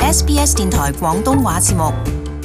SBS 電台廣東話節目。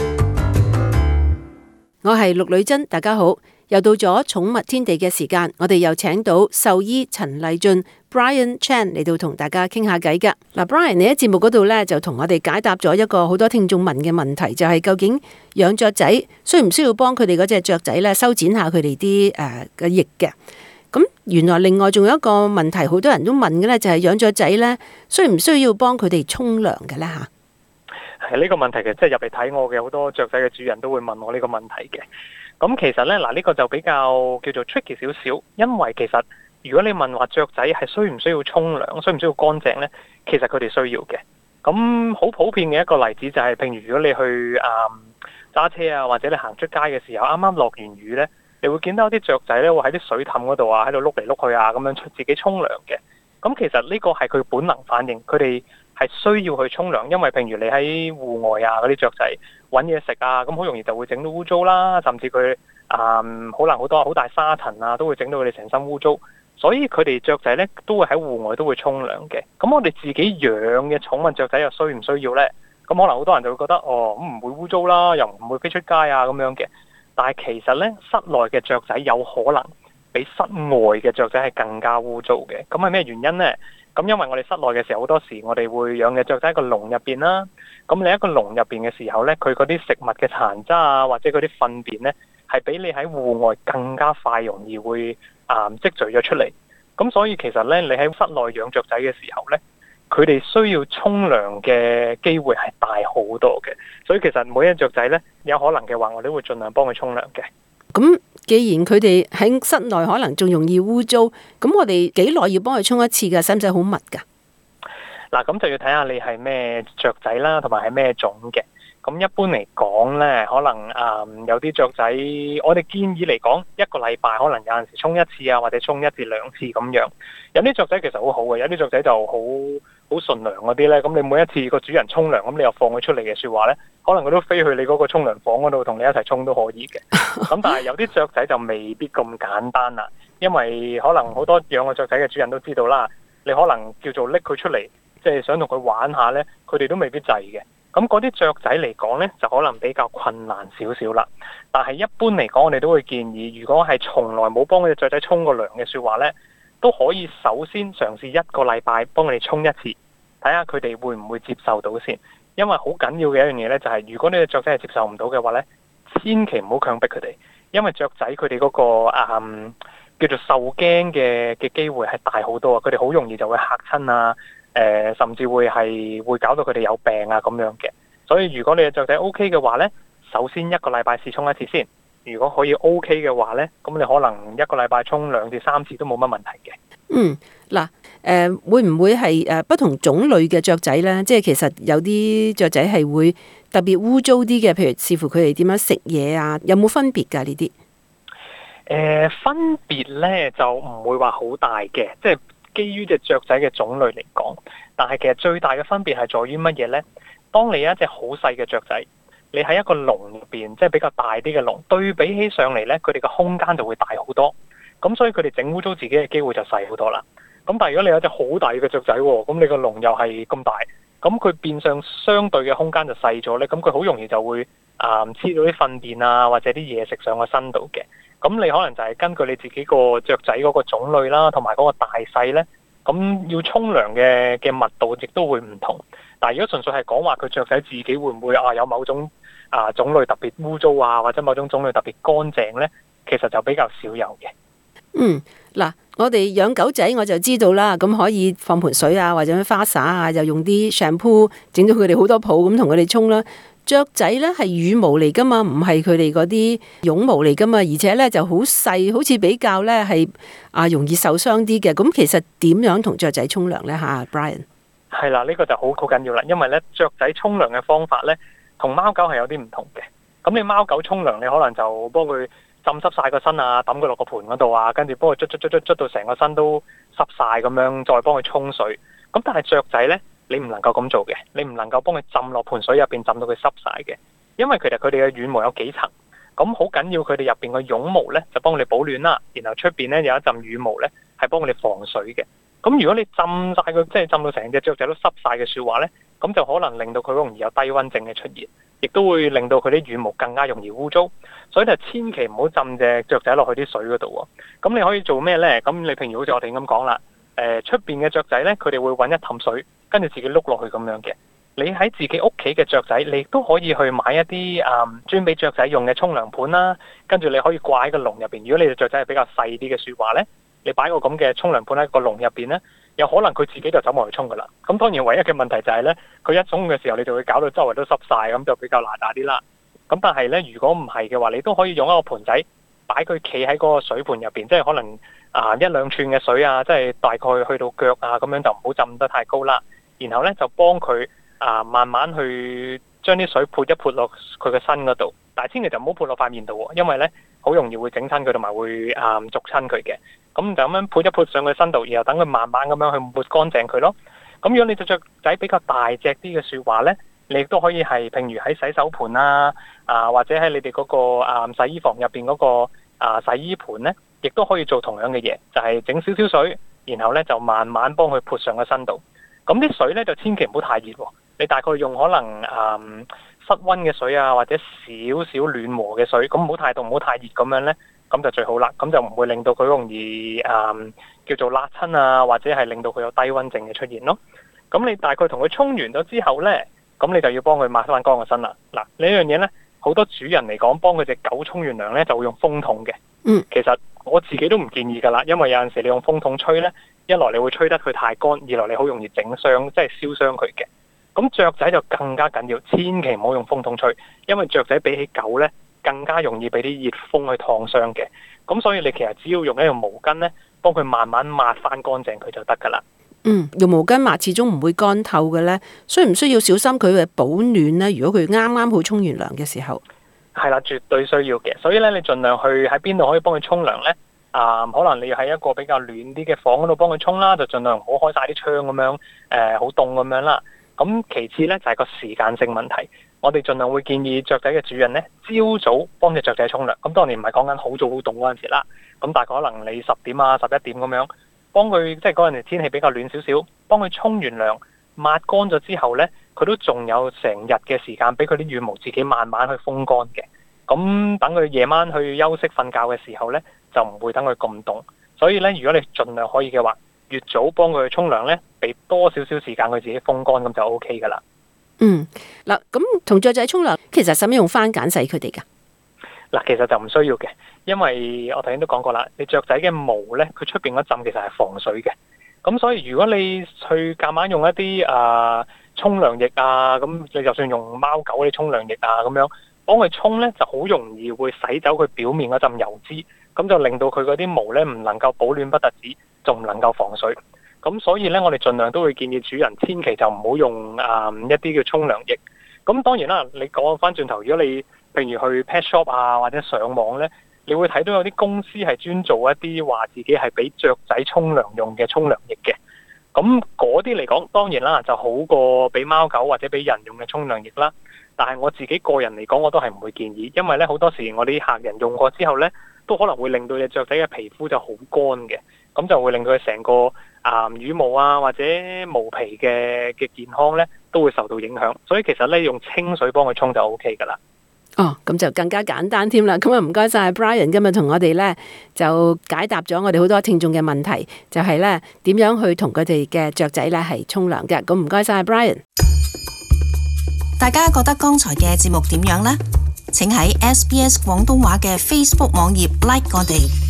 我係陸女珍，大家好，又到咗寵物天地嘅時間，我哋又請到獸醫陳勵駿 Brian Chan 嚟到同大家傾下偈噶。嗱，Brian，你喺節目嗰度呢，就同我哋解答咗一個好多聽眾問嘅問題，就係究竟養雀仔需唔需要幫佢哋嗰隻雀仔呢修剪下佢哋啲嘅翼嘅？咁原來另外仲有一個問題，好多人都問嘅呢，就係養雀仔呢，需唔需要幫佢哋沖涼嘅呢？吓？ 係呢個問題嘅，即係入嚟睇我嘅好多雀仔嘅主人都會問我呢個問題嘅。咁其實呢，呢個就比較叫做 tricky 少少，因為其實如果你問話雀仔係需唔需要沖涼，需唔需要乾淨呢？其實佢哋需要嘅。咁好普遍嘅一個例子就係，譬如如果你去揸車啊，或者你行出街嘅時候，啱啱落完雨呢，你會見到有啲雀仔呢會喺啲水凼嗰度啊，喺度碌嚟碌去啊，咁樣自己沖涼嘅。咁其實呢個係佢本能反應，佢哋係需要去沖涼，因為譬如你喺戶外啊，嗰啲雀仔揾嘢食啊，咁好容易就會整到污糟啦，甚至佢可能好多好大沙塵啊，都會整到佢哋成身污糟，所以佢哋雀仔呢都會喺戶外都會沖涼嘅。咁我哋自己養嘅寵物雀仔又需唔需要呢？咁可能好多人就會覺得唔會污糟啦，又唔會飛出街啊咁樣嘅。但係其實呢，室內嘅雀仔有可能比室外嘅雀仔係更加污糟嘅。咁係咩原因呢？咁因為我哋室內嘅時候，好多時我哋會養嘅雀仔喺個籠入邊啦。咁你喺個籠入邊嘅時候呢，佢嗰啲食物嘅殘渣啊，或者嗰啲糞便呢，係比你喺戶外更加快容易會積聚咗出嚟。咁所以其實呢，你喺室內養雀仔嘅時候呢，佢哋需要沖涼嘅機會係大好多嘅。所以其實每一隻雀仔呢，有可能嘅話，我哋會盡量幫佢沖涼嘅。 咁既然佢哋喺室內可能仲容易污糟，咁我哋幾耐要幫佢沖一次㗎？使唔使好密㗎？ 嗱，咁就要睇下你係咩雀仔啦，同埋係咩種嘅。咁一般嚟講呢，可能有啲雀仔，我哋建議嚟講一個禮拜可能有陣時沖一次啊，或者沖1至2次咁樣。有啲雀仔其實好好嘅，有啲雀仔就好順良嗰啲呢。咁你每一次個主人沖涼，咁你又放佢出嚟嘅説話呢，可能佢都飛去你嗰個沖涼房嗰度同你一齊沖都可以嘅。咁但係有啲雀仔就未必咁簡單啦，因為可能好多養過雀仔嘅主人都知道啦，你可能叫做拎佢出嚟，即係想同佢玩下呢，佢哋都未必制嘅。咁嗰啲雀仔嚟講呢，就可能比較困難少少啦。但係一般嚟講，我哋都會建議，如果係從來冇幫嗰隻雀仔沖過涼嘅説話呢，都可以首先嘗試1個禮拜幫佢哋沖一次，睇下佢哋會唔會接受到先。因為好緊要嘅一樣嘢呢，就係如果你隻雀仔係接受唔到嘅話呢，千祈唔好強迫佢哋，因為雀仔佢哋嗰個叫做受驚嘅機會係大好多啊！佢哋好容易就會嚇親啊，甚至會搞到佢哋有病啊咁樣嘅。所以如果你嘅雀仔 OK 嘅話呢，首先1個禮拜試沖一次先。如果可以 OK 嘅話呢，咁你可能1個禮拜沖2至3次都冇乜問題嘅。 嗱，會唔會係不同種類嘅雀仔呢？即係其實有啲雀仔係會特別污糟啲嘅，譬如視乎佢哋點樣食嘢啊，有冇分別㗎呢啲？ 分別呢就唔會話好大嘅，即係基於隻雀仔嘅種類嚟講。但係其實最大嘅分別係在於乜嘢呢？當你有一隻好細嘅雀仔，你喺一個籠入邊，即係比較大啲嘅籠，對比起上嚟呢，佢哋嘅空間就會大好多。咁所以佢哋整污糟自己嘅機會就細好多啦。咁但係如果你有一隻好大嘅雀仔，咁你個籠又係咁大，咁佢變相相對嘅空間就細咗呢。咁佢好容易就會黐到啲糞便啊，或者啲嘢食上個身度嘅。咁你可能就係根據你自己個雀仔嗰個種類啦，同埋嗰個大細呢，咁要沖涼嘅密度亦都會唔同。但係如果純粹係講話佢雀仔自己會唔會有某種種類特別污糟啊，或者某種種類特別乾淨呢，其實就比較少有嘅。 嗱，我哋養狗仔我就知道啦，咁可以放盆水啊，或者花灑啊，又用啲 shampoo 整到佢哋好多泡咁同佢哋沖啦。雀仔呢係羽毛嚟噶嘛，唔係佢哋嗰啲絨毛嚟噶嘛，而且呢就好細，好似比較呢係容易受傷啲嘅。咁其實點樣同雀仔沖涼呢？吓，Brian？ 係啦，呢個就好緊要啦，因為呢雀仔沖涼嘅方法呢，同貓狗係有啲唔同嘅。咁你貓狗沖涼，你可能就幫佢浸濕晒個身啊，抌佢落個盆嗰度啊，跟住幫佢捽到成個身都濕晒咁樣，再幫佢沖水。咁但係雀仔呢，你唔能夠咁做嘅，你唔能夠幫佢浸落盆水入邊，浸到佢濕晒嘅，因為其實佢哋嘅羽毛有幾層，咁好緊要佢哋入邊嘅絨毛呢，就幫佢哋保暖啦，然後出邊呢有一陣羽毛呢，係幫佢哋防水嘅。 咁如果你浸晒佢，即係浸到成隻雀仔都濕晒嘅説話呢，咁就可能令到佢容易有低溫症嘅出現，亦都會令到佢啲羽毛更加容易污糟。所以就千祈唔好浸隻雀仔落去啲水嗰度喎。咁你可以做咩呢？咁你譬如好似我哋咁講啦，出邊嘅雀仔呢，佢哋會揾一氹水，跟住自己碌落去咁樣嘅。你喺自己屋企嘅雀仔，你都可以去買一啲專俾雀仔用嘅沖涼盤啦，跟住你可以掛喺個籠入邊。如果你隻雀仔係比較細啲嘅説話呢，你擺個咁嘅沖涼盤喺個籠入邊呢，有可能佢自己就走埋去沖噶啦。咁當然唯一嘅問題就係呢，佢一沖嘅時候，你就會搞到周圍都濕晒，咁就比較難打啲啦。咁但係呢，如果唔係嘅話，你都可以用一個盤仔擺佢企喺嗰個水盤入邊，即係可能1-2吋嘅水啊，即係大概去到腳啊，咁樣就唔好浸得太高啦。然後呢，就幫佢慢慢去將啲水潑一潑落佢嘅身嗰度，但係千祈就唔好潑落塊面度喎，因為呢好容易會整親佢，同埋會灼親佢嘅。咁就咁樣潑一潑上佢身度，然後等佢慢慢咁樣去抹乾淨佢咯。咁如果你隻雀仔比較大隻啲嘅説話呢，你亦都可以係譬如喺洗手盤啦，或者喺你哋嗰個洗衣房入邊嗰個洗衣盤呢，亦都可以做同樣嘅嘢，就係整少少水，然後呢就慢慢幫佢潑上個身度。咁啲水呢，就千祈唔好太熱喎。你大概用可能室溫嘅水啊，或者少少暖和嘅水，咁唔好太凍，唔好太熱咁樣呢，咁就最好啦。咁就唔會令到佢容易叫做辣親啊，或者係令到佢有低溫症嘅出現咯。咁你大概同佢沖完咗之後呢，咁你就要幫佢抹翻乾個身啦。嗱，呢樣嘢呢，好多主人嚟講，幫佢隻狗沖完涼呢，就會用風筒嘅。其實我自己都唔建議噶啦，因為有陣時你用風筒吹呢，一來你會吹得佢太乾，二來你好容易整傷，即係燒傷佢嘅。咁雀仔就更加緊要，千祈唔好用風筒吹，因為雀仔比起狗呢，更加容易俾啲熱風去燙傷嘅。咁所以你其實只要用一條毛巾呢，幫佢慢慢抹翻乾淨佢就得噶啦。 用毛巾抹始終唔會乾透嘅呢，需唔需要小心佢嘅保暖呢？如果佢啱啱好沖完涼嘅時候， 係啦，絕對需要嘅。所以呢，你盡量去喺邊度可以幫佢沖涼呢？可能你要喺一個比較暖啲嘅房嗰度幫佢沖啦，就盡量唔好開晒啲窗咁樣，好凍咁樣啦。咁其次呢，就係個時間性問題，我哋盡量會建議雀仔嘅主人呢，朝早幫隻雀仔沖涼。咁當然唔係講緊好早好凍嗰陣時啦，咁大概可能你10點啊11點咁樣幫佢，即係嗰陣時天氣比較暖少少，幫佢沖完涼抹乾咗之後呢，佢都仲有成日嘅時間俾佢啲羽毛自己慢慢去風乾嘅。咁等佢夜晚去休息瞓覺嘅時候呢，就唔會等佢咁凍。所以呢，如果你盡量可以嘅話，越早幫佢沖涼呢，俾多少少時間佢自己風乾，咁就 OK 噶啦。 嗱，咁同雀仔沖涼，其實使唔使用番梘洗佢哋噶？ 嗱，其實就唔需要嘅，因為我頭先都講過啦，你雀仔嘅毛呢，佢出邊嗰浸其實係防水嘅。咁所以如果你去夾硬用一啲沖涼液啊，咁你就算用貓狗啲沖涼液啊咁樣幫佢沖呢，就好容易會洗走佢表面嗰浸油脂，咁就令到佢嗰啲毛呢唔能夠保暖不特止，仲唔能夠防水。咁所以呢，我哋盡量都會建議主人千祈就唔好用一啲叫沖涼液。咁當然啦，你講翻轉頭，如果你譬如去 pet shop 啊，或者上網呢，你會睇到有啲公司係專做一啲話自己係俾雀仔沖涼用嘅沖涼液嘅。咁嗰啲嚟講，當然啦，就好過俾貓狗或者俾人用嘅沖涼液啦。但係我自己個人嚟講，我都係唔會建議，因為呢好多時我啲客人用過之後呢，都可能會令到隻雀仔嘅皮膚就好乾嘅，咁就會令到佢成個羽毛啊或者毛皮嘅健康呢都會受到影響。所以其實呢，用清水幫佢沖就 OK 噶啦。 咁就更加簡單添啦。咁啊，唔該晒 Brian 今日同我哋呢就解答咗我哋好多聽眾嘅問題，就係呢點樣去同佢哋嘅雀仔呢係沖涼嘅。咁唔該晒 Brian。 大家覺得剛才嘅節目點樣呢？請喺SBS 廣東話嘅 Facebook 網頁 like 我哋。